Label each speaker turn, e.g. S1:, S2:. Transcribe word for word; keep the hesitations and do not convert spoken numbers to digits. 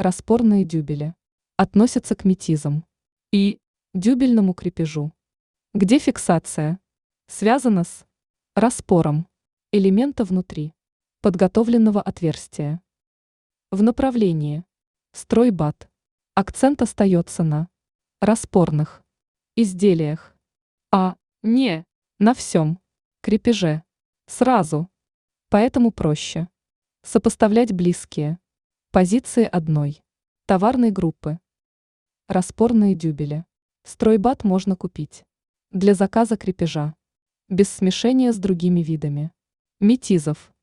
S1: Распорные дюбели относятся к метизам и дюбельному крепежу, где фиксация связана с распором элемента внутри подготовленного отверстия. В направлении стройбат акцент остается на распорных изделиях, а не на всем крепеже сразу. Поэтому проще сопоставлять близкие позиции одной товарной группы. Распорные дюбели. Стройбат можно купить для заказа крепежа без смешения с другими видами метизов.